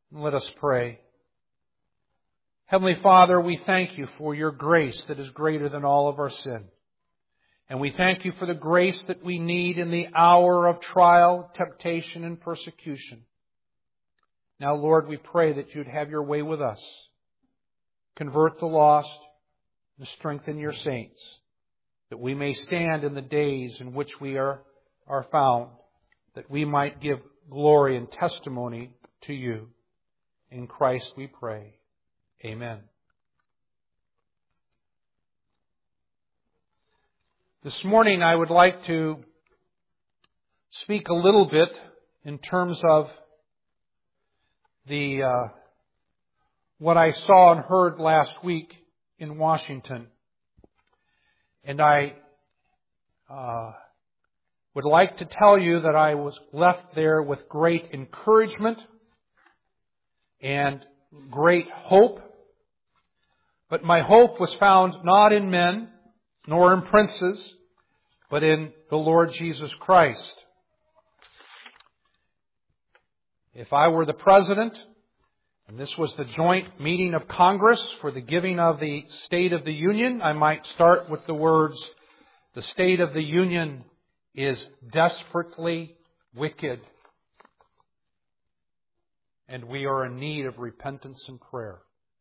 Let us pray. Heavenly Father, we thank you for your grace that is greater than all of our sin. And we thank you for the grace that we need in the hour of trial, temptation, and persecution. Now, Lord, we pray that you'd have your way with us. Convert the lost and strengthen your saints, that we may stand in the days in which we are found, that we might give glory and testimony to you. In Christ we pray. Amen. This morning I would like to speak a little bit in terms of what I saw and heard last week in Washington. And I would like to tell you that I was left there with great encouragement and great hope. But my hope was found not in men, nor in princes, but in the Lord Jesus Christ. If I were the President, and this was the joint meeting of Congress for the giving of the State of the Union, I might start with the words, "The State of the Union is desperately wicked, and we are in need of repentance and prayer."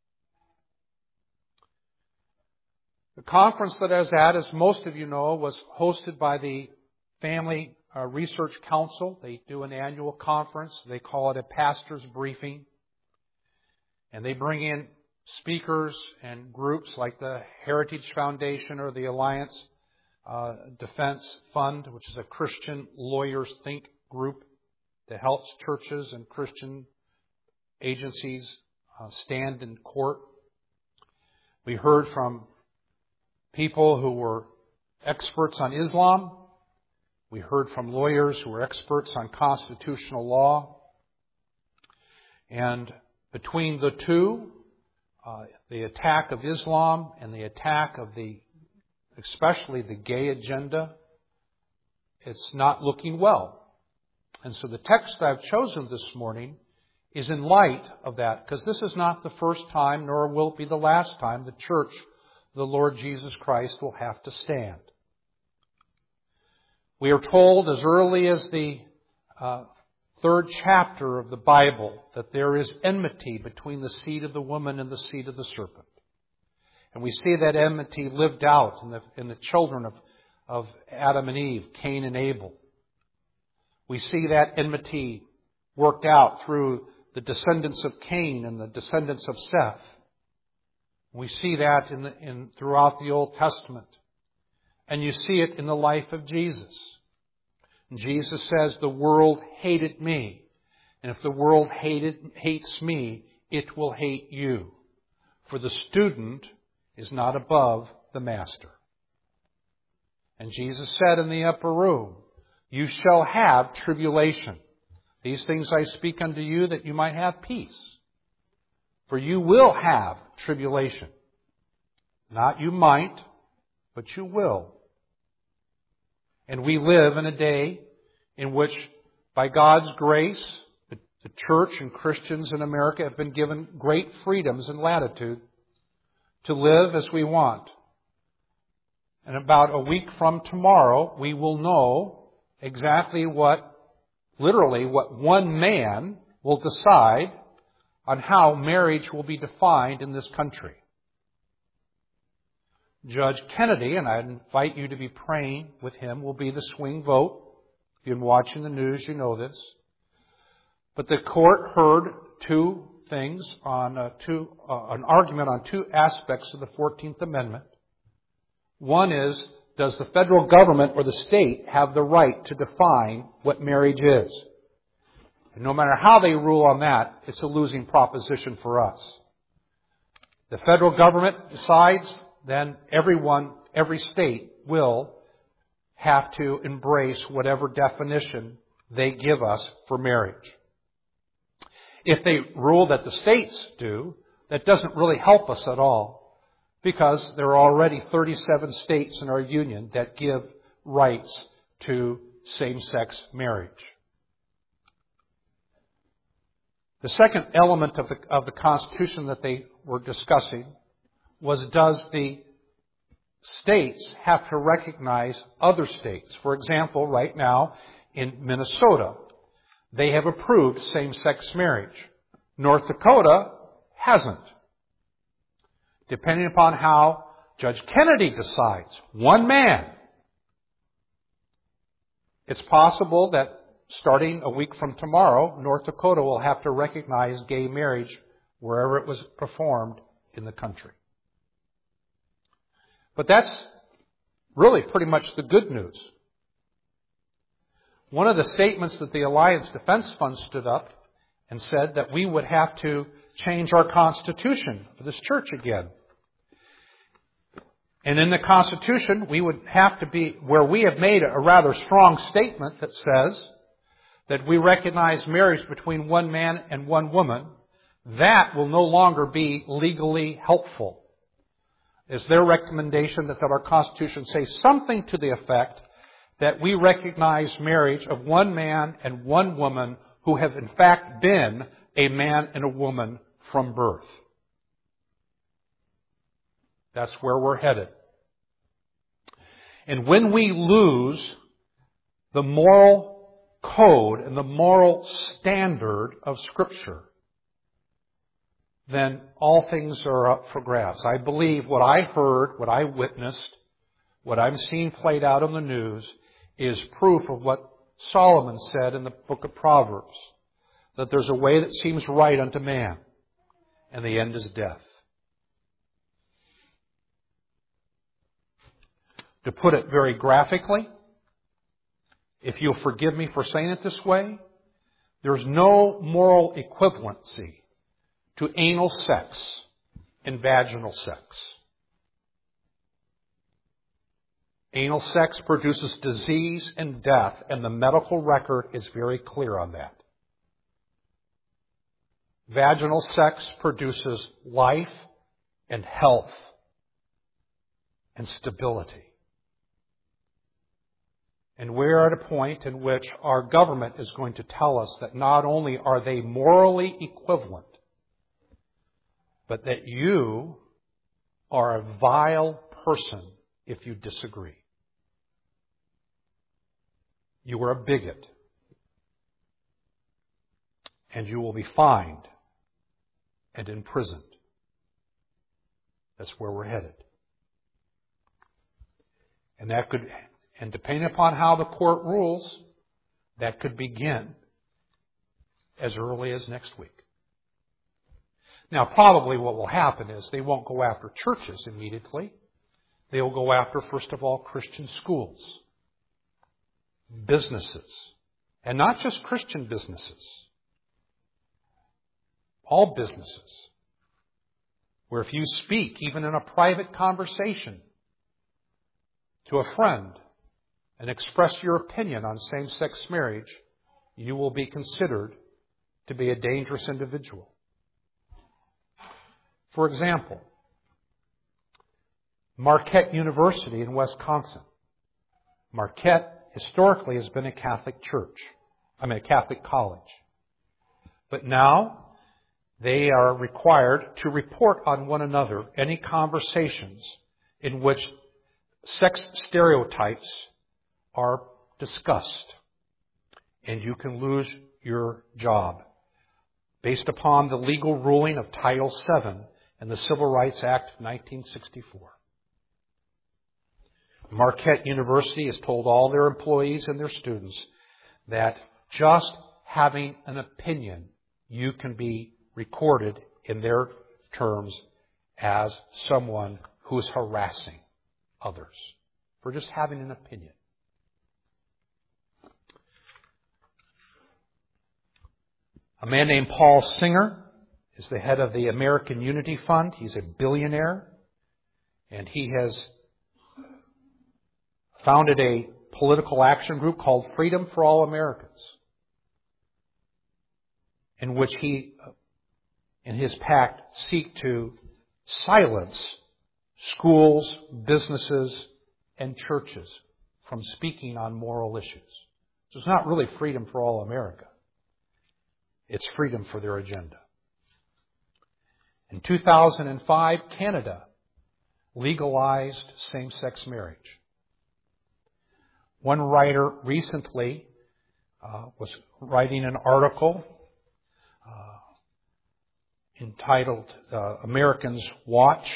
The conference that I was at, as most of you know, was hosted by the Family Research Council. They do an annual conference. They call it a pastor's briefing. And they bring in speakers and groups like the Heritage Foundation or the Alliance Defense Fund, which is a Christian lawyers think group that helps churches and Christian agencies stand in court. We heard from people who were experts on Islam. We heard from lawyers who were experts on constitutional law. And between the two, the attack of Islam and the attack of especially the gay agenda, it's not looking well. And so the text I've chosen this morning is in light of that, because this is not the first time, nor will it be the last time, the church, the Lord Jesus Christ, will have to stand. We are told as early as the third chapter of the Bible that there is enmity between the seed of the woman and the seed of the serpent. And we see that enmity lived out in the children of Adam and Eve, Cain and Abel. We see that enmity worked out through the descendants of Cain and the descendants of Seth. We see that throughout the Old Testament. And you see it in the life of Jesus. And Jesus says, "The world hated me. And if the world hates me, it will hate you. For the student is not above the master." And Jesus said in the upper room, "You shall have tribulation. These things I speak unto you that you might have peace. For you will have tribulation. Not you might, but you will." And we live in a day in which, by God's grace, the church and Christians in America have been given great freedoms and latitude to live as we want. And about a week from tomorrow, we will know exactly what one man will decide on how marriage will be defined in this country. Judge Kennedy, and I invite you to be praying with him, will be the swing vote. If you've been watching the news, you know this. But the court heard two things on an argument on two aspects of the 14th Amendment. One is, does the federal government or the state have the right to define what marriage is? And no matter how they rule on that, it's a losing proposition for us. The federal government decides, then every state will have to embrace whatever definition they give us for marriage. If they rule that the states do, that doesn't really help us at all, because there are already 37 states in our union that give rights to same-sex marriage. The second element of the Constitution that they were discussing was, does the states have to recognize other states? For example, right now in Minnesota, they have approved same-sex marriage. North Dakota hasn't. Depending upon how Judge Kennedy decides, one man, it's possible that starting a week from tomorrow, North Dakota will have to recognize gay marriage wherever it was performed in the country. But that's really pretty much the good news. One of the statements that the Alliance Defense Fund stood up and said that we would have to change our Constitution for this church again. And in the Constitution, we would have to be, where we have made a rather strong statement that says that we recognize marriage between one man and one woman, that will no longer be legally helpful. Is their recommendation that our Constitution say something to the effect that we recognize marriage of one man and one woman who have in fact been a man and a woman from birth. That's where we're headed. And when we lose the moral code and the moral standard of Scripture, then all things are up for grabs. I believe what I heard, what I witnessed, what I'm seeing played out on the news is proof of what Solomon said in the book of Proverbs, that there's a way that seems right unto man, and the end is death. To put it very graphically, if you'll forgive me for saying it this way, there's no moral equivalency to anal sex and vaginal sex. Anal sex produces disease and death, and the medical record is very clear on that. Vaginal sex produces life and health and stability. And we're at a point in which our government is going to tell us that not only are they morally equivalent, but that you are a vile person if you disagree. You are a bigot. And you will be fined and imprisoned. That's where we're headed. And depending upon how the court rules, that could begin as early as next week. Now, probably what will happen is they won't go after churches immediately. They will go after, first of all, Christian schools, businesses, and not just Christian businesses. All businesses. Where if you speak, even in a private conversation, to a friend and express your opinion on same-sex marriage, you will be considered to be a dangerous individual. For example, Marquette University in Wisconsin. Marquette historically has been a Catholic Catholic college. But now they are required to report on one another any conversations in which sex stereotypes are discussed. And you can lose your job based upon the legal ruling of Title VII in the Civil Rights Act of 1964. Marquette University has told all their employees and their students that just having an opinion, you can be recorded in their terms as someone who is harassing others for just having an opinion. A man named Paul Singer is the head of the American Unity Fund. He's a billionaire, and he has founded a political action group called Freedom for All Americans, in which he and his pact seek to silence schools, businesses, and churches from speaking on moral issues. So it's not really Freedom for All America. It's freedom for their agenda. In 2005, Canada legalized same-sex marriage. One writer recently was writing an article entitled Americans Watch.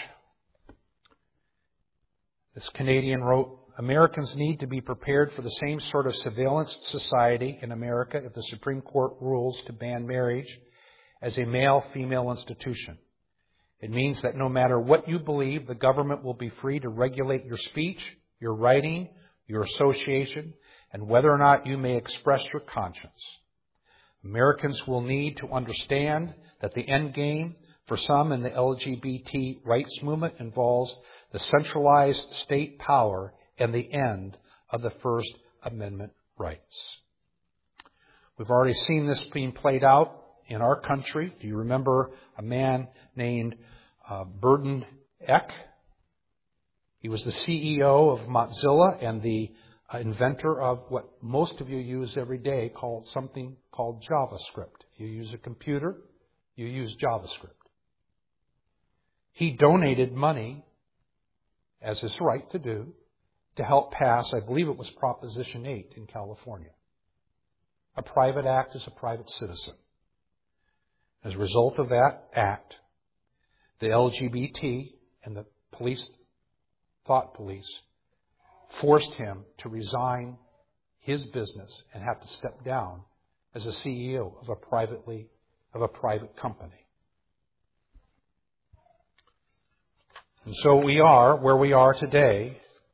This Canadian wrote, Americans need to be prepared for the same sort of surveillance society in America if the Supreme Court rules to ban marriage as a male-female institution. It means that no matter what you believe, the government will be free to regulate your speech, your writing, your association, and whether or not you may express your conscience. Americans will need to understand that the end game for some in the LGBT rights movement involves the centralized state power and the end of the First Amendment rights. We've already seen this being played out in our country. Do you remember a man named Burton Eck? He was the CEO of Mozilla and the inventor of what most of you use every day, something called JavaScript. If you use a computer, you use JavaScript. He donated money, as his right to do, to help pass, I believe it was Proposition 8 in California. A private act is a private citizen. As a result of that act, the LGBT and the thought police, forced him to resign his business and have to step down as a CEO of a private company. And so we are where we are today.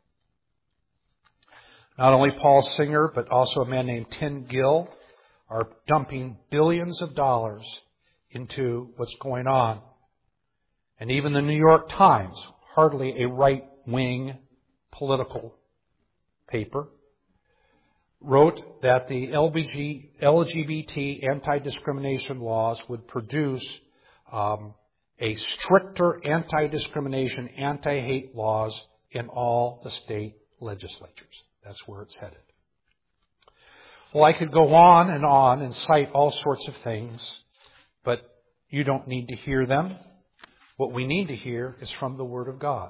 Not only Paul Singer, but also a man named Tim Gill are dumping billions of dollars into what's going on. And even the New York Times, hardly a right-wing political paper, wrote that the LGBT anti-discrimination laws would produce a stricter anti-discrimination, anti-hate laws in all the state legislatures. That's where it's headed. Well, I could go on and cite all sorts of things, but you don't need to hear them. What we need to hear is from the Word of God.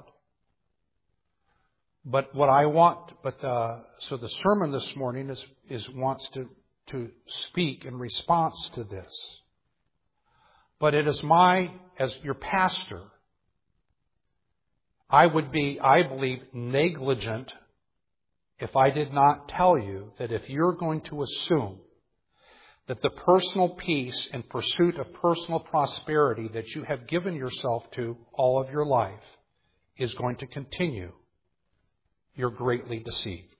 But what I want, so the sermon this morning wants to speak in response to this. But it is as your pastor, I would be, I believe, negligent if I did not tell you that if you're going to assume that the personal peace and pursuit of personal prosperity that you have given yourself to all of your life is going to continue, you're greatly deceived.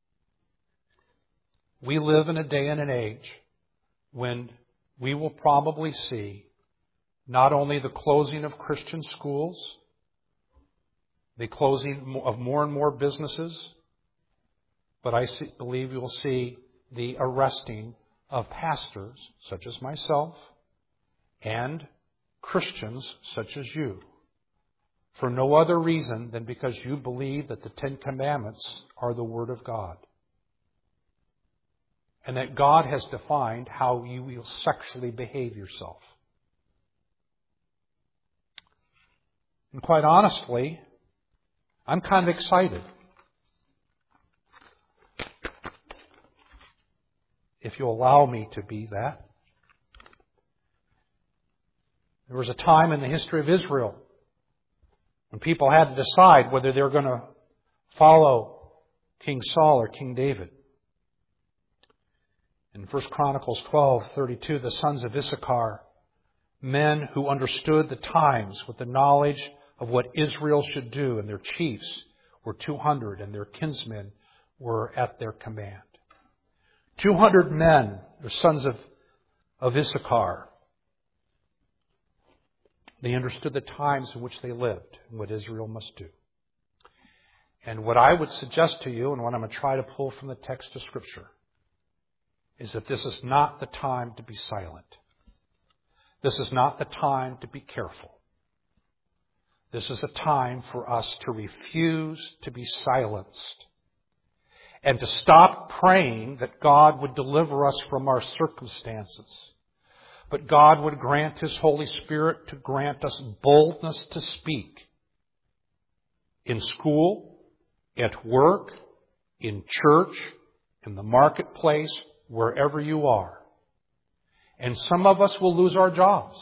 We live in a day and an age when we will probably see not only the closing of Christian schools, the closing of more and more businesses, but I believe you'll see the arresting of pastors such as myself and Christians such as you for no other reason than because you believe that the Ten Commandments are the Word of God and that God has defined how you will sexually behave yourself. And quite honestly, I'm kind of excited. If you'll allow me to be that. There was a time in the history of Israel when people had to decide whether they were going to follow King Saul or King David. In 1 Chronicles 12:32, the sons of Issachar, men who understood the times with the knowledge of what Israel should do, and their chiefs were 200, and their kinsmen were at their command. 200 men, the sons of Issachar. They understood the times in which they lived and what Israel must do. And what I would suggest to you, and what I'm going to try to pull from the text of Scripture, is that this is not the time to be silent. This is not the time to be careful. This is a time for us to refuse to be silenced and to stop praying that God would deliver us from our circumstances, But God would grant His Holy Spirit to grant us boldness to speak in school, at work, in church, in the marketplace, wherever you are. And some of us will lose our jobs.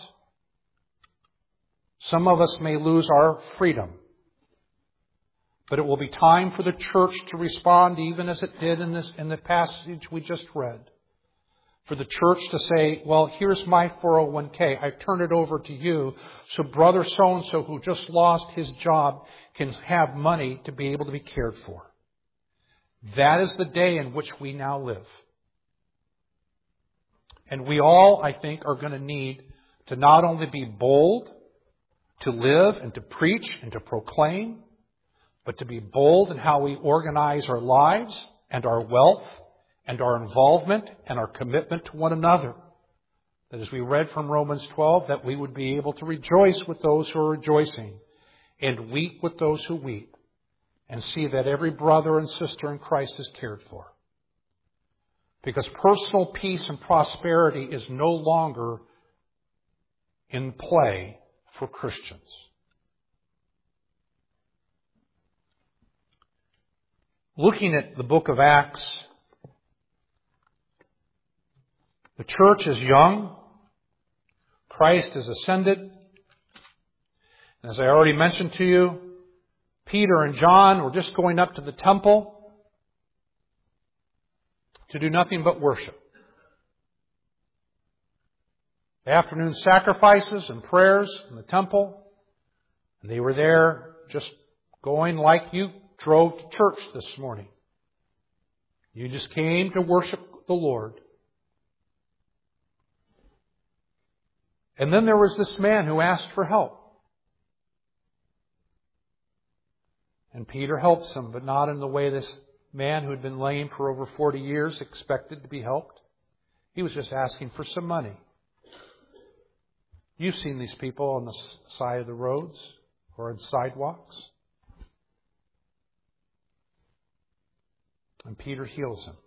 Some of us may lose our freedom. But it will be time for the church to respond, even as it did in the passage we just read. For the church to say, well, here's my 401k. I turn it over to you so brother so-and-so who just lost his job can have money to be able to be cared for. That is the day in which we now live. And we all, I think, are going to need to not only be bold to live and to preach and to proclaim, but to be bold in how we organize our lives and our wealth and our involvement and our commitment to one another. That as we read from Romans 12, that we would be able to rejoice with those who are rejoicing and weep with those who weep, and see that every brother and sister in Christ is cared for. Because personal peace and prosperity is no longer in play for Christians. Looking at the book of Acts, the church is young. Christ is ascended. And as I already mentioned to you, Peter and John were just going up to the temple to do nothing but worship. The afternoon sacrifices and prayers in the temple. And they were there just going like you drove to church this morning. You just came to worship the Lord. And then there was this man who asked for help. And Peter helps him, but not in the way this man who had been lame for over 40 years expected to be helped. He was just asking for some money. You've seen these people on the side of the roads or on sidewalks. And Peter heals him.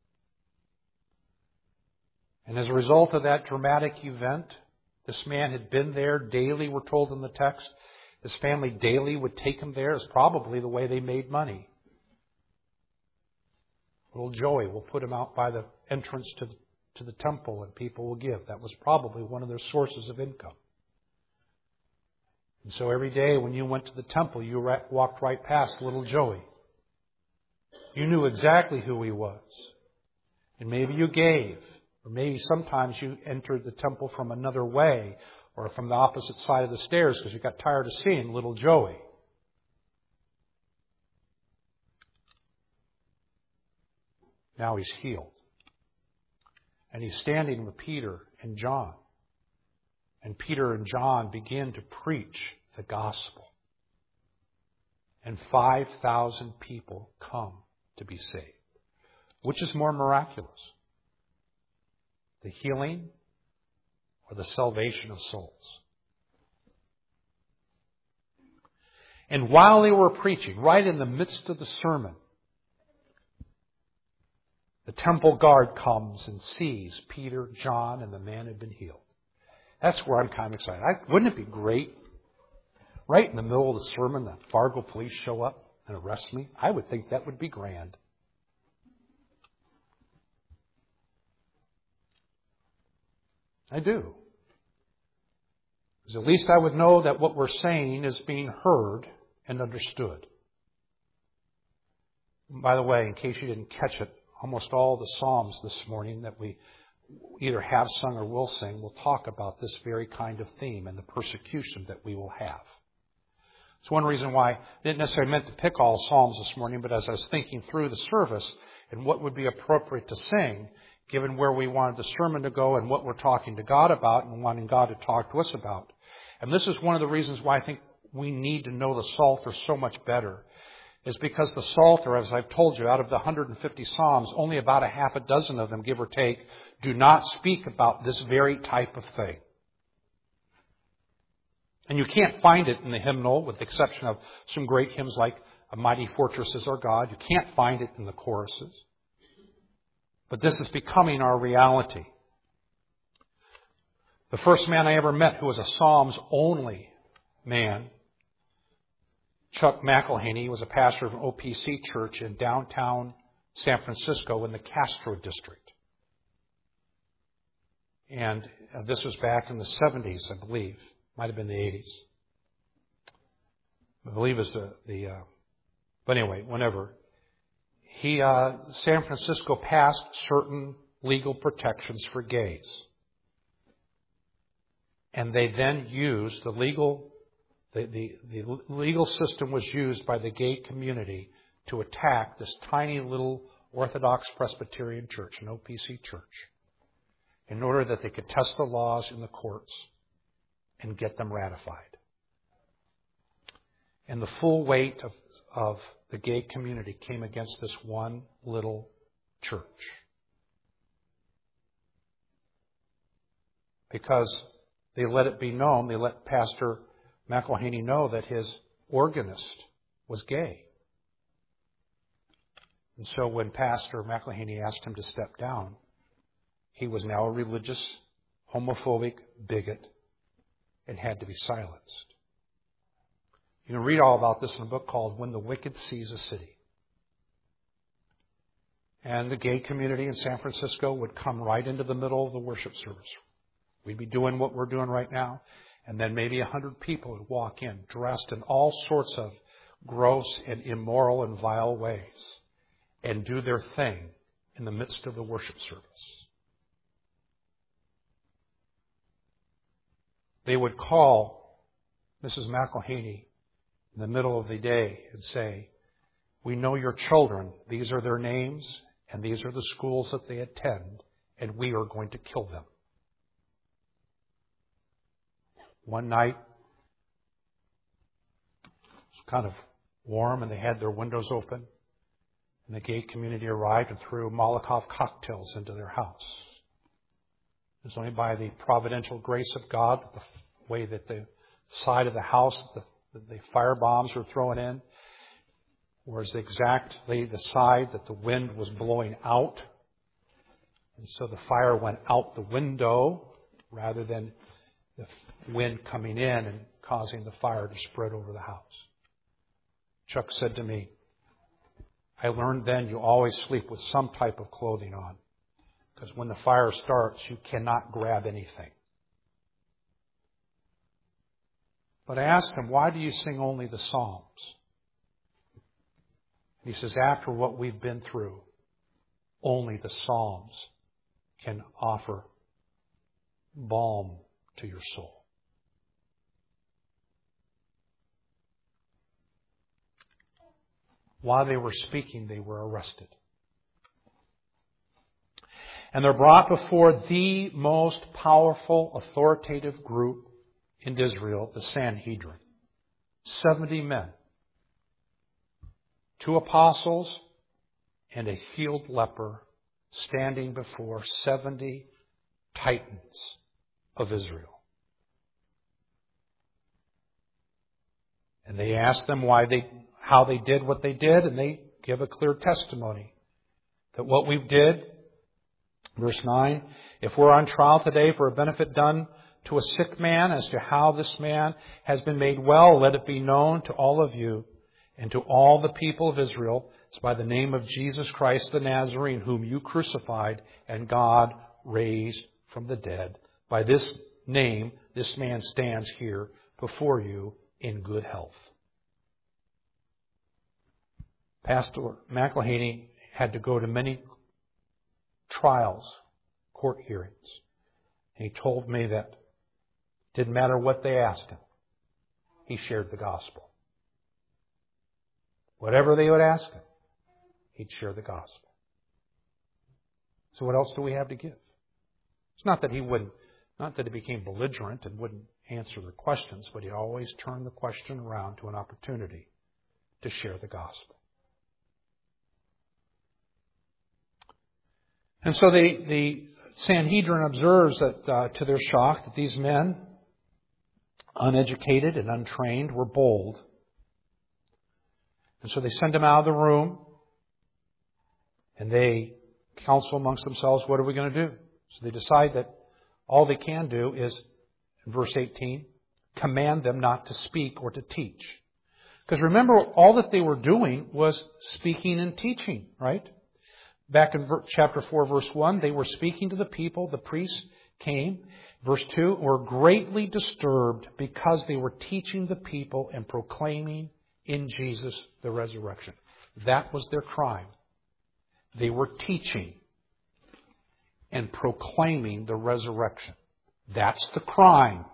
And as a result of that dramatic event, this man had been there daily, we're told in the text. His family daily would take him there. It's probably the way they made money. Little Joey will put him out by the entrance to the temple and people will give. That was probably one of their sources of income. And so every day when you went to the temple, you walked right past little Joey. You knew exactly who he was. And maybe you gave. Or maybe sometimes you entered the temple from another way or from the opposite side of the stairs because you got tired of seeing little Joey. Now he's healed. And he's standing with Peter and John. And Peter and John begin to preach the gospel. And 5,000 people come to be saved. Which is more miraculous? The healing or the salvation of souls? And while they were preaching, right in the midst of the sermon, the temple guard comes and sees Peter, John, and the man had been healed. That's where I'm kind of excited. Wouldn't it be great? Right in the middle of the sermon, the Fargo police show up and arrest me. I would think that would be grand. I do. Because at least I would know that what we're saying is being heard and understood. By the way, in case you didn't catch it, almost all the Psalms this morning that we either have sung or will sing will talk about this very kind of theme and the persecution that we will have. It's one reason why I didn't necessarily meant to pick all Psalms this morning, but as I was thinking through the service and what would be appropriate to sing, given where we wanted the sermon to go and what we're talking to God about and wanting God to talk to us about. And this is one of the reasons why I think we need to know the Psalter so much better, is because the Psalter, as I've told you, out of the 150 Psalms, only about a half a dozen of them, give or take, do not speak about this very type of thing. And you can't find it in the hymnal, with the exception of some great hymns like A Mighty Fortress is Our God. You can't find it in the choruses. But this is becoming our reality. The first man I ever met who was a Psalms-only man, Chuck McElhaney, was a pastor of an OPC church in downtown San Francisco in the Castro district. And this was back in the 70s, I believe. Might have been the 80s. I believe it was but anyway, whenever. San Francisco passed certain legal protections for gays. And they then used the legal system was used by the gay community to attack this tiny little Orthodox Presbyterian church, an OPC church, in order that they could test the laws in the courts and get them ratified. And the full weight of the gay community came against this one little church. Because they let it be known, they let Pastor McElhaney know that his organist was gay. And so when Pastor McElhaney asked him to step down, he was now a religious, homophobic bigot and had to be silenced. You can read all about this in a book called When the Wicked Seize a City. And the gay community in San Francisco would come right into the middle of the worship service. We'd be doing what we're doing right now, and then maybe 100 people would walk in dressed in all sorts of gross and immoral and vile ways and do their thing in the midst of the worship service. They would call Mrs. McElhaney in the middle of the day and say, "We know your children. These are their names, and these are the schools that they attend, and we are going to kill them." One night, it was kind of warm, and they had their windows open, and the gay community arrived and threw Molotov cocktails into their house. It was only by the providential grace of God that the way that the side of the house the fire bombs were thrown in was exactly the side that the wind was blowing out. And so the fire went out the window rather than the wind coming in and causing the fire to spread over the house. Chuck said to me, "I learned then you always sleep with some type of clothing on, because when the fire starts, you cannot grab anything." But I asked him, "Why do you sing only the Psalms?" And he says, "After what we've been through, only the Psalms can offer balm to your soul." While they were speaking, they were arrested. And they're brought before the most powerful, authoritative group in Israel, the Sanhedrin. 70 men. 2 apostles and a healed leper standing before 70 titans of Israel. And they ask them how they did what they did, and they give a clear testimony that what we did, verse 9, "If we're on trial today for a benefit done to a sick man as to how this man has been made well, let it be known to all of you and to all the people of Israel, it's by the name of Jesus Christ the Nazarene, whom you crucified and God raised from the dead. By this name, this man stands here before you in good health." Pastor McElhaney had to go to many trials, court hearings. And he told me that it didn't matter what they asked him. He shared the gospel. Whatever they would ask him, he'd share the gospel. So what else do we have to give? It's not that he became belligerent and wouldn't answer their questions, but he always turned the question around to an opportunity to share the gospel. And so the Sanhedrin observes that, to their shock, that these men, uneducated and untrained, were bold. And so they send them out of the room, and they counsel amongst themselves, what are we going to do? So they decide that all they can do is, in verse 18, command them not to speak or to teach. Because remember, all that they were doing was speaking and teaching, right? Back in chapter 4, verse 1, they were speaking to the people. The priests came. Verse 2, were greatly disturbed because they were teaching the people and proclaiming in Jesus the resurrection. That was their crime. They were teaching and proclaiming the resurrection. That's the crime.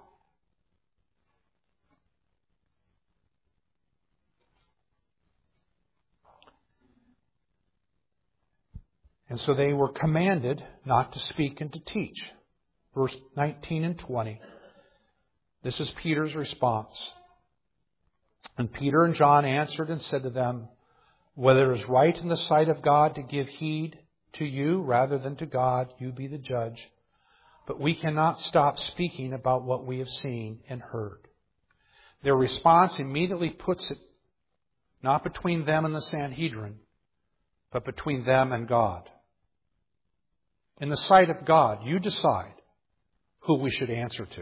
And so they were commanded not to speak and to teach. Verse 19 and 20. This is Peter's response. And Peter and John answered and said to them, whether it is right in the sight of God to give heed to you rather than to God, you be the judge. But we cannot stop speaking about what we have seen and heard. Their response immediately puts it not between them and the Sanhedrin, but between them and God. In the sight of God, you decide who we should answer to.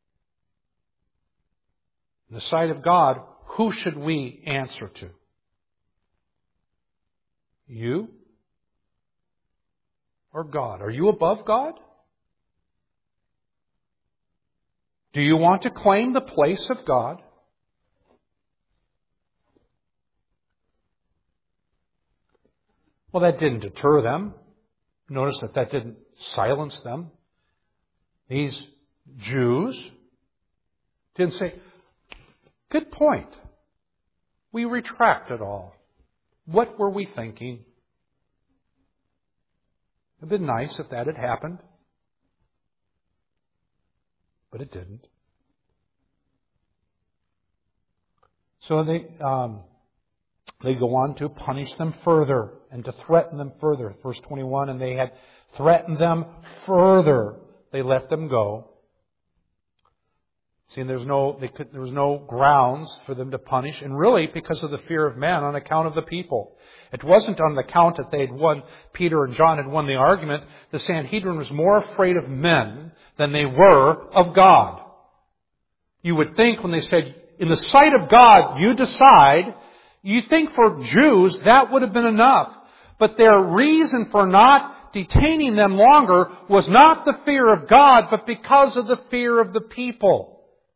In the sight of God, who should we answer to? You or God? Are you above God? Do you want to claim the place of God? Well, that didn't deter them. Notice that didn't silence them. These Jews didn't say, good point. We retract it all. What were we thinking? It would have been nice if that had happened. But it didn't. So they go on to punish them further and to threaten them further. Verse 21, and they had threatened them further. They let them go. See, there was no grounds for them to punish, and really because of the fear of man on account of the people. It wasn't on account that they had won, Peter and John had won the argument. The Sanhedrin was more afraid of men than they were of God. You would think when they said, in the sight of God, you decide, you think for Jews that would have been enough. But their reason for not detaining them longer was not the fear of God, but because of the fear of the people.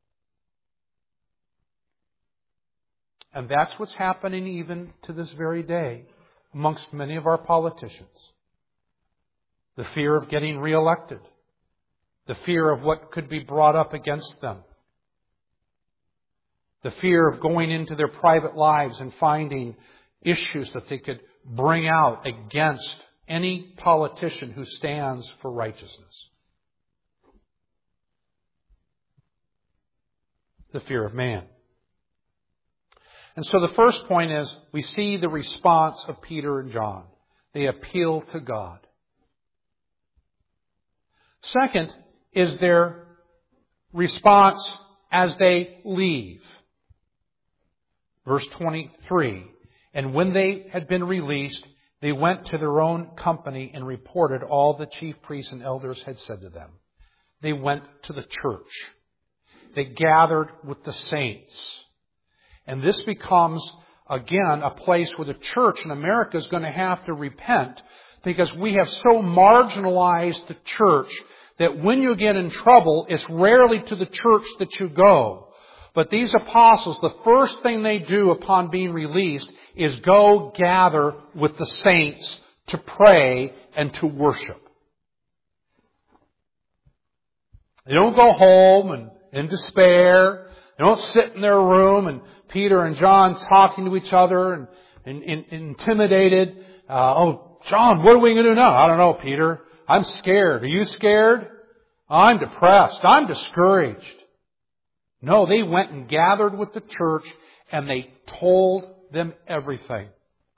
And that's what's happening even to this very day amongst many of our politicians. The fear of getting reelected. The fear of what could be brought up against them. The fear of going into their private lives and finding issues that they could bring out against any politician who stands for righteousness. The fear of man. And so the first point is, we see the response of Peter and John. They appeal to God. Second is their response as they leave. Verse 23, and when they had been released, they went to their own company and reported all the chief priests and elders had said to them. They went to the church. They gathered with the saints. And this becomes, again, a place where the church in America is going to have to repent, because we have so marginalized the church that when you get in trouble, it's rarely to the church that you go. But these apostles, the first thing they do upon being released is go gather with the saints to pray and to worship. They don't go home and in despair. They don't sit in their room and Peter and John talking to each other and intimidated. Oh, John, what are we going to do now? I don't know, Peter. I'm scared. Are you scared? I'm depressed. I'm discouraged. No, they went and gathered with the church and they told them everything.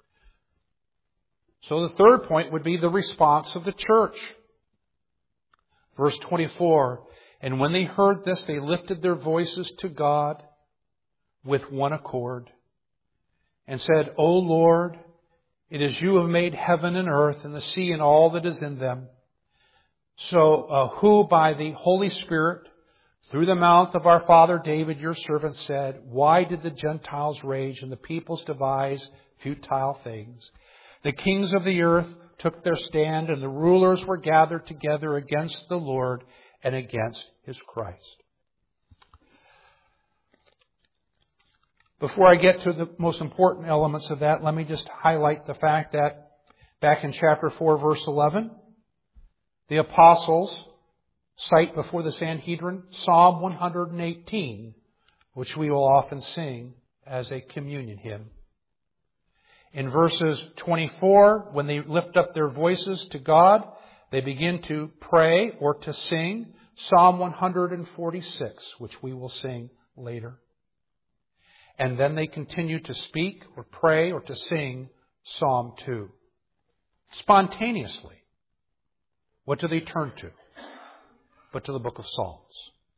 So the third point would be the response of the church. Verse 24, and when they heard this, they lifted their voices to God with one accord and said, O Lord, it is you who have made heaven and earth and the sea and all that is in them. So, who by the Holy Spirit, through the mouth of our father David, your servant, said, why did the Gentiles rage and the peoples devise futile things? The kings of the earth took their stand, and the rulers were gathered together against the Lord and against His Christ. Before I get to the most important elements of that, let me just highlight the fact that back in chapter 4, verse 11, the apostles cite before the Sanhedrin Psalm 118, which we will often sing as a communion hymn. In verses 24, when they lift up their voices to God, they begin to pray or to sing Psalm 146, which we will sing later. And then they continue to speak or pray or to sing Psalm 2. Spontaneously. What do they turn to? But to the book of Psalms.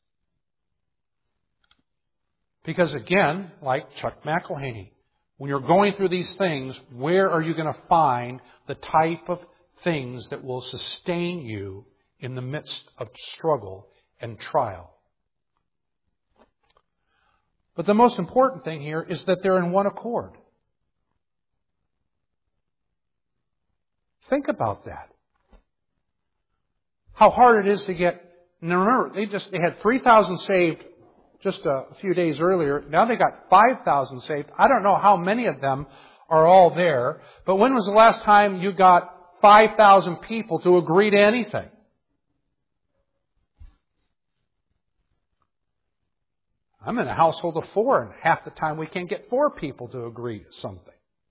Because again, like Chuck McElhaney, when you're going through these things, where are you going to find the type of things that will sustain you in the midst of struggle and trial? But the most important thing here is that they're in one accord. Think about that. How hard it is to get. Now remember, they had 3,000 saved just a few days earlier. Now they got 5,000 saved. I don't know how many of them are all there. But when was the last time you got 5,000 people to agree to anything? I'm in a household of 4, and half the time we can't get 4 people to agree to something.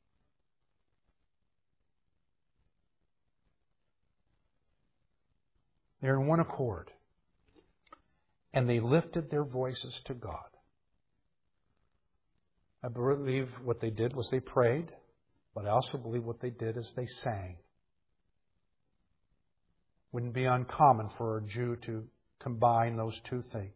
They're in one accord. And they lifted their voices to God. I believe what they did was they prayed, but I also believe what they did is they sang. Wouldn't be uncommon for a Jew to combine those two things.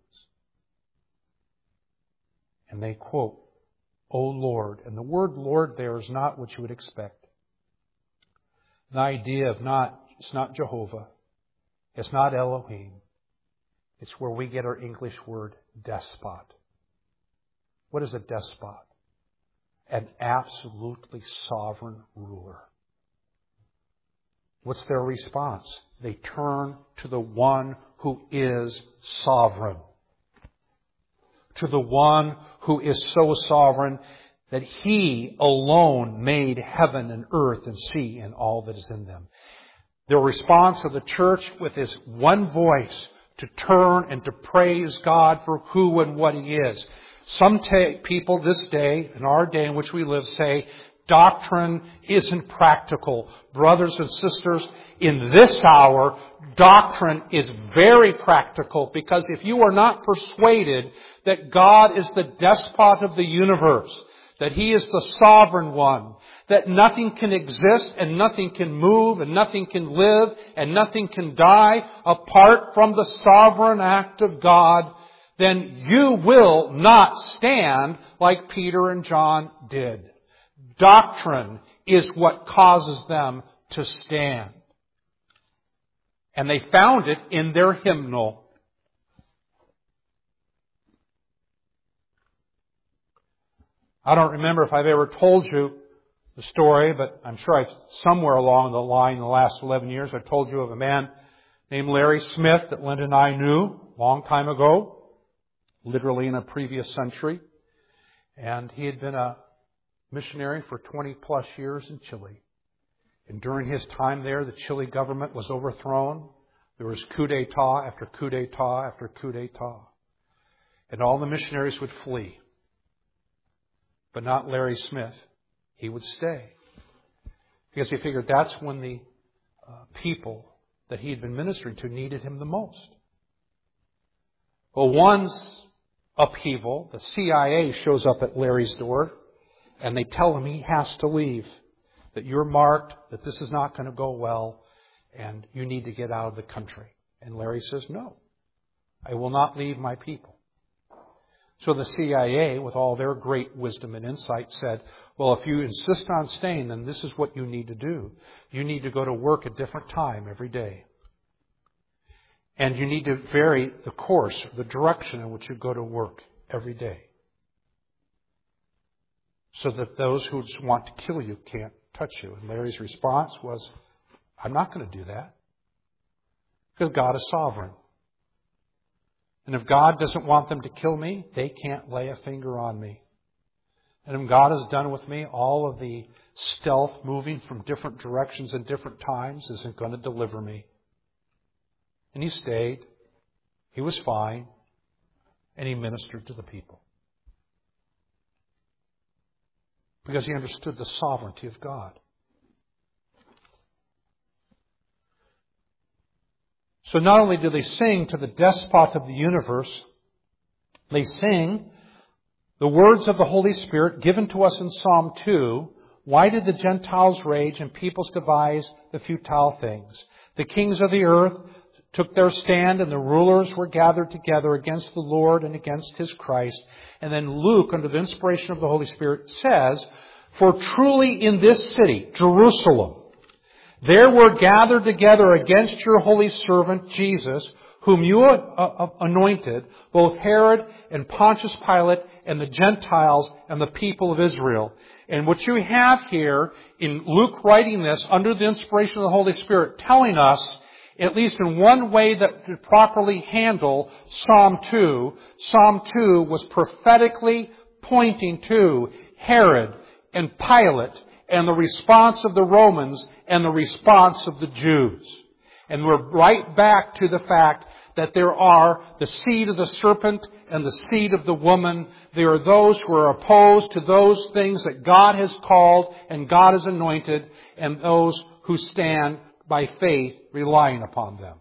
And they quote, O Lord. And the word Lord there is not what you would expect. The idea of it's not Jehovah. It's not Elohim. It's where we get our English word despot. What is a despot? An absolutely sovereign ruler. What's their response? They turn to the one who is sovereign. To the one who is so sovereign that He alone made heaven and earth and sea and all that is in them. The response of the church with His one voice to turn and to praise God for who and what He is. Some people this day, in our day in which we live, say, doctrine isn't practical. Brothers and sisters, in this hour, doctrine is very practical, because if you are not persuaded that God is the despot of the universe, that He is the sovereign one, that nothing can exist and nothing can move and nothing can live and nothing can die apart from the sovereign act of God, then you will not stand like Peter and John did. Doctrine is what causes them to stand. And they found it in their hymnal. I don't remember if I've ever told you the story, but I'm sure I've somewhere along the line in the last 11 years, I've told you of a man named Larry Smith that Linda and I knew a long time ago, literally in a previous century. And he had been a missionary for 20 plus years in Chile. And during his time there, the Chile government was overthrown. There was coup d'etat after coup d'etat after coup d'etat. And all the missionaries would flee. But not Larry Smith. He would stay. Because he figured that's when the people that he had been ministering to needed him the most. Well, one upheaval, the CIA shows up at Larry's door, and they tell him he has to leave. That you're marked, that this is not going to go well, and you need to get out of the country. And Larry says, no, I will not leave my people. So the CIA, with all their great wisdom and insight, said, well, if you insist on staying, then this is what you need to do. You need to go to work at a different time every day. And you need to vary the course, the direction in which you go to work every day. So that those who just want to kill you can't touch you. And Larry's response was, I'm not going to do that. Because God is sovereign. And if God doesn't want them to kill me, they can't lay a finger on me. And if God has done with me, all of the stealth moving from different directions and different times isn't going to deliver me. And he stayed. He was fine. And he ministered to the people. Because he understood the sovereignty of God. So not only do they sing to the despot of the universe, they sing the words of the Holy Spirit given to us in Psalm 2. Why did the Gentiles rage and peoples devise the futile things? The kings of the earth took their stand and the rulers were gathered together against the Lord and against His Christ. And then Luke, under the inspiration of the Holy Spirit, says, for truly in this city, Jerusalem, there were gathered together against your holy servant Jesus, whom you anointed, both Herod and Pontius Pilate and the Gentiles and the people of Israel. And what you have here in Luke writing this under the inspiration of the Holy Spirit, telling us, at least in one way that to properly handle Psalm 2, Psalm 2 was prophetically pointing to Herod and Pilate and the response of the Romans and the response of the Jews. And we're right back to the fact that there are the seed of the serpent and the seed of the woman. There are those who are opposed to those things that God has called and God has anointed, and those who stand by faith relying upon them.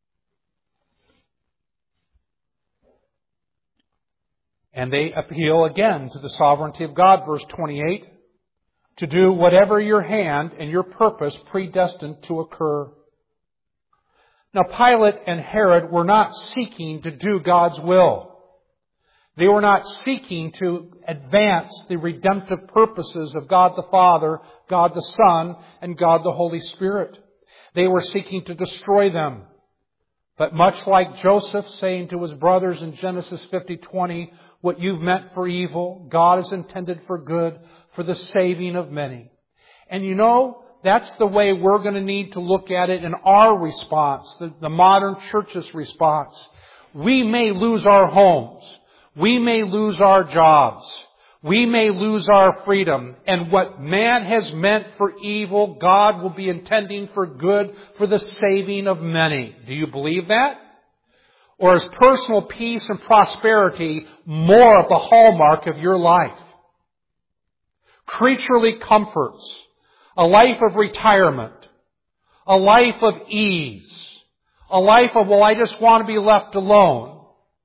And they appeal again to the sovereignty of God, verse 28, to do whatever your hand and your purpose predestined to occur. Now, Pilate and Herod were not seeking to do God's will. They were not seeking to advance the redemptive purposes of God the Father, God the Son, and God the Holy Spirit. They were seeking to destroy them. But much like Joseph saying to his brothers in Genesis 50:20, what you've meant for evil, God has intended for good, for the saving of many. And you know, that's the way we're going to need to look at it in our response, the modern church's response. We may lose our homes. We may lose our jobs. We may lose our freedom. And what man has meant for evil, God will be intending for good, for the saving of many. Do you believe that? Or is personal peace and prosperity more of the hallmark of your life? Creaturely comforts, a life of retirement, a life of ease, a life of, well, I just want to be left alone.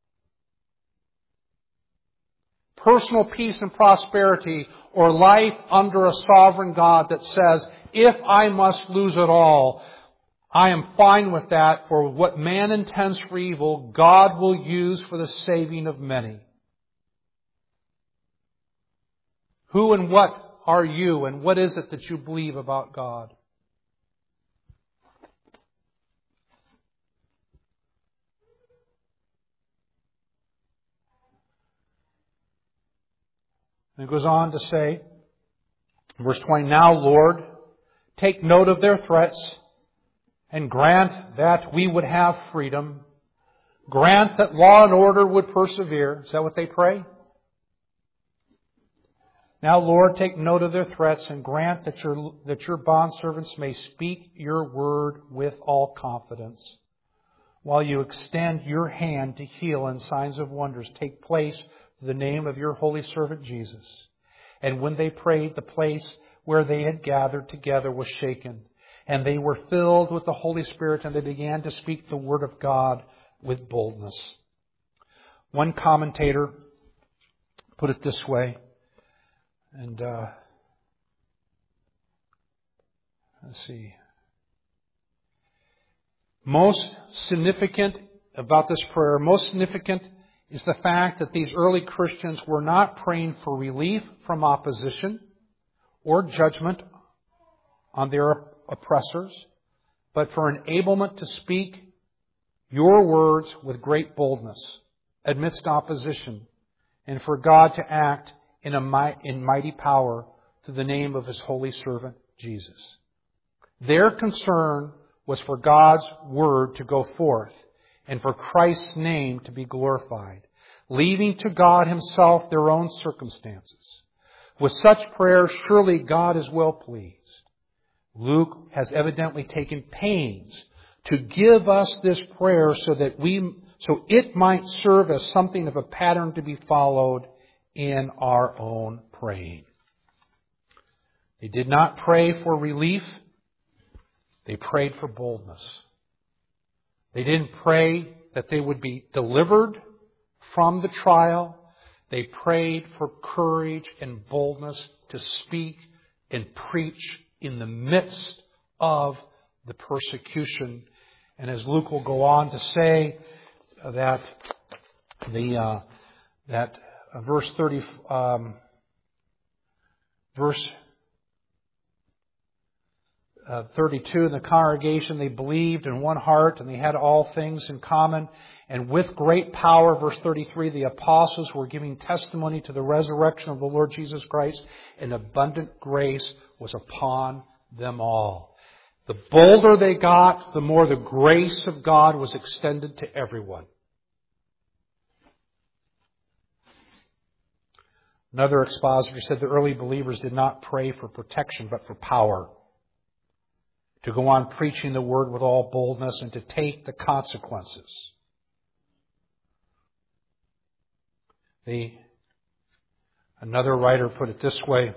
Personal peace and prosperity, or life under a sovereign God that says, if I must lose it all, I am fine with that, for what man intends for evil, God will use for the saving of many. Who and what are you, and what is it that you believe about God? And it goes on to say, verse 20, now, Lord, take note of their threats and grant that we would have freedom. Grant that law and order would persevere. Is that what they pray? Now, Lord, take note of their threats and grant that your bondservants may speak your word with all confidence. While you extend your hand to heal and signs of wonders take place to the name of your holy servant Jesus. And when they prayed, the place where they had gathered together was shaken. And they were filled with the Holy Spirit, and they began to speak the word of God with boldness. One commentator put it this way, and let's see. Most significant about this prayer, most significant is the fact that these early Christians were not praying for relief from opposition or judgment on their oppressors, but for enablement to speak your words with great boldness amidst opposition, and for God to act in mighty power through the name of His holy servant, Jesus. Their concern was for God's word to go forth and for Christ's name to be glorified, leaving to God Himself their own circumstances. With such prayer, surely God is well pleased. Luke has evidently taken pains to give us this prayer so it might serve as something of a pattern to be followed in our own praying. They did not pray for relief. They prayed for boldness. They didn't pray that they would be delivered from the trial. They prayed for courage and boldness to speak and preach in the midst of the persecution. And as Luke will go on to say that verse 32, in the congregation they believed in one heart and they had all things in common. And with great power, verse 33, the apostles were giving testimony to the resurrection of the Lord Jesus Christ, and abundant grace was upon them all. The bolder they got, the more the grace of God was extended to everyone. Another expositor said the early believers did not pray for protection, but for power. To go on preaching the word with all boldness and to take the consequences. Another writer put it this way: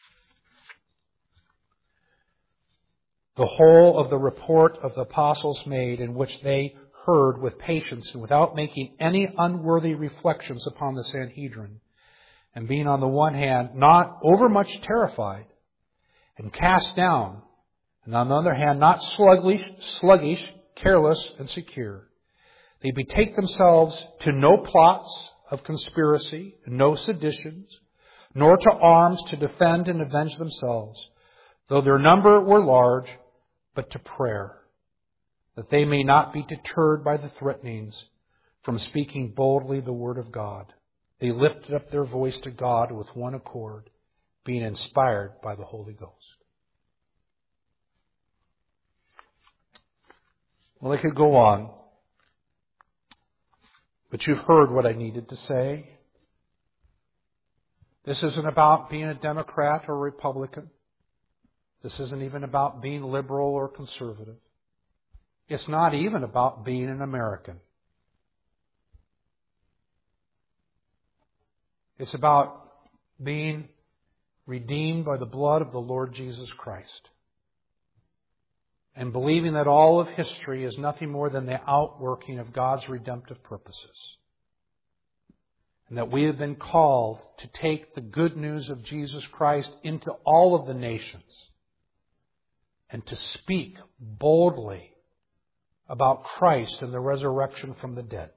the whole of the report of the apostles made, in which they heard with patience and without making any unworthy reflections upon the Sanhedrin, and being on the one hand not overmuch terrified and cast down, and on the other hand not sluggish, careless, and secure, they betake themselves to no plots of conspiracy, no seditions, nor to arms to defend and avenge themselves, though their number were large, but to prayer, that they may not be deterred by the threatenings from speaking boldly the word of God. They lifted up their voice to God with one accord, being inspired by the Holy Ghost. Well, I could go on, but you've heard what I needed to say. This isn't about being a Democrat or Republican. This isn't even about being liberal or conservative. It's not even about being an American. It's about being redeemed by the blood of the Lord Jesus Christ. And believing that all of history is nothing more than the outworking of God's redemptive purposes. And that we have been called to take the good news of Jesus Christ into all of the nations. And to speak boldly about Christ and the resurrection from the dead.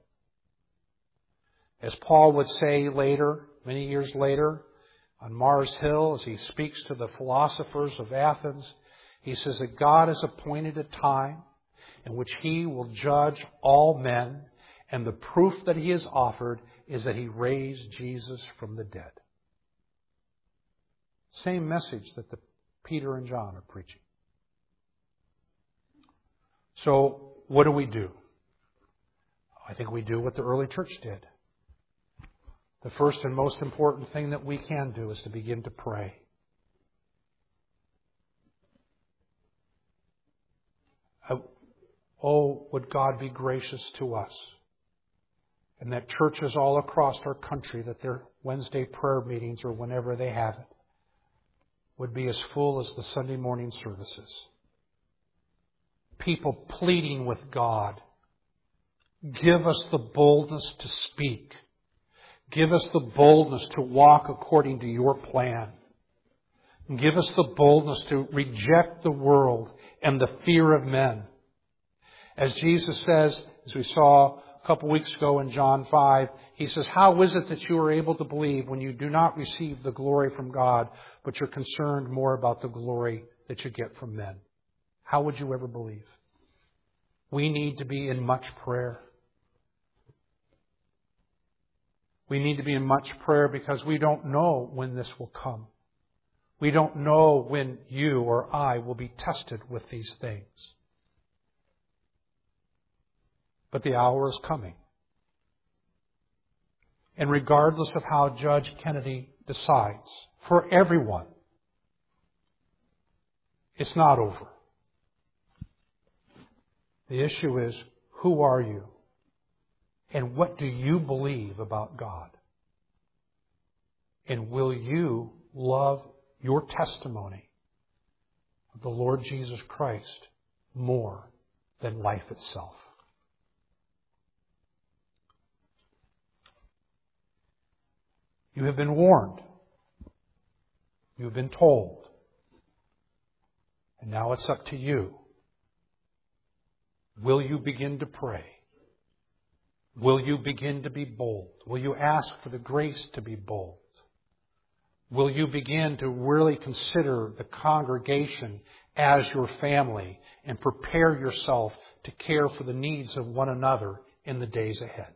As Paul would say later, many years later, on Mars Hill, as he speaks to the philosophers of Athens, he says that God has appointed a time in which He will judge all men, and the proof that He has offered is that He raised Jesus from the dead. Same message that Peter and John are preaching. So, what do? I think we do what the early church did. The first and most important thing that we can do is to begin to pray. Oh, would God be gracious to us, and that churches all across our country, that their Wednesday prayer meetings or whenever they have it, would be as full as the Sunday morning services. People pleading with God, give us the boldness to speak. Give us the boldness to walk according to your plan. Give us the boldness to reject the world and the fear of men. As Jesus says, as we saw a couple weeks ago in John 5, He says, how is it that you are able to believe when you do not receive the glory from God, but you're concerned more about the glory that you get from men? How would you ever believe? We need to be in much prayer. We need to be in much prayer because we don't know when this will come. We don't know when you or I will be tested with these things. But the hour is coming. And regardless of how Judge Kennedy decides, for everyone, it's not over. The issue is, who are you? And what do you believe about God? And will you love your testimony of the Lord Jesus Christ more than life itself? You have been warned. You have been told. And now it's up to you. Will you begin to pray? Will you begin to be bold? Will you ask for the grace to be bold? Will you begin to really consider the congregation as your family and prepare yourself to care for the needs of one another in the days ahead?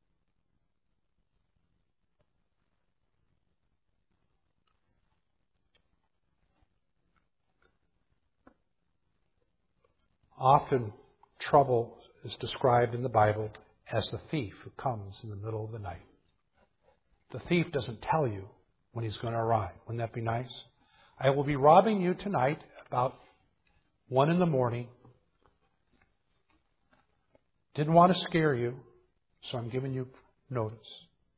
Often, trouble is described in the Bible as the thief who comes in the middle of the night. The thief doesn't tell you when he's going to arrive. Wouldn't that be nice? I will be robbing you tonight about 1 a.m. Didn't want to scare you, so I'm giving you notice.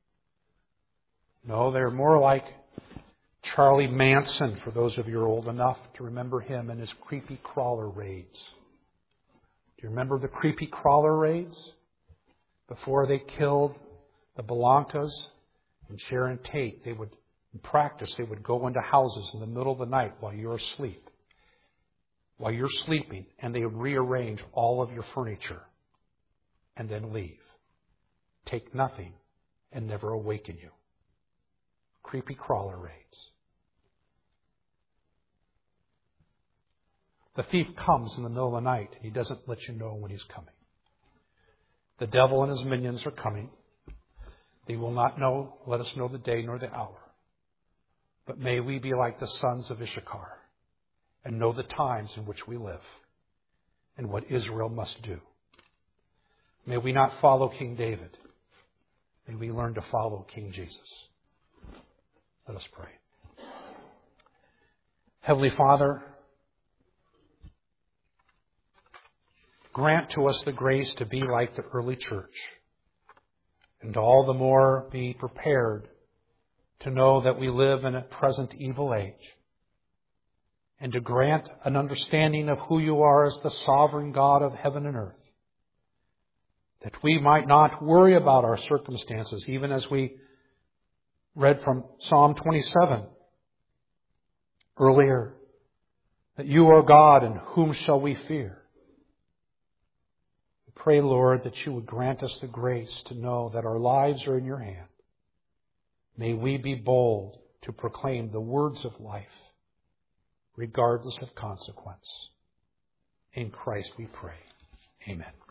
No, they're more like Charlie Manson, for those of you who are old enough to remember him and his creepy crawler raids. Do you remember the creepy crawler raids? Before they killed the Belancas and Sharon Tate, they would, in practice, they would go into houses in the middle of the night while you're asleep, while you're sleeping, and they would rearrange all of your furniture and then leave. Take nothing and never awaken you. Creepy crawler raids. The thief comes in the middle of the night, and he doesn't let you know when he's coming. The devil and his minions are coming. They will not let us know the day nor the hour. But may we be like the sons of Issachar and know the times in which we live and what Israel must do. May we not follow King David. May we learn to follow King Jesus. Let us pray. Heavenly Father, grant to us the grace to be like the early church, and to all the more be prepared to know that we live in a present evil age, and to grant an understanding of who you are as the sovereign God of heaven and earth, that we might not worry about our circumstances, even as we read from Psalm 27 earlier, that you are God, and whom shall we fear? Pray, Lord, that you would grant us the grace to know that our lives are in your hand. May we be bold to proclaim the words of life, regardless of consequence. In Christ we pray. Amen.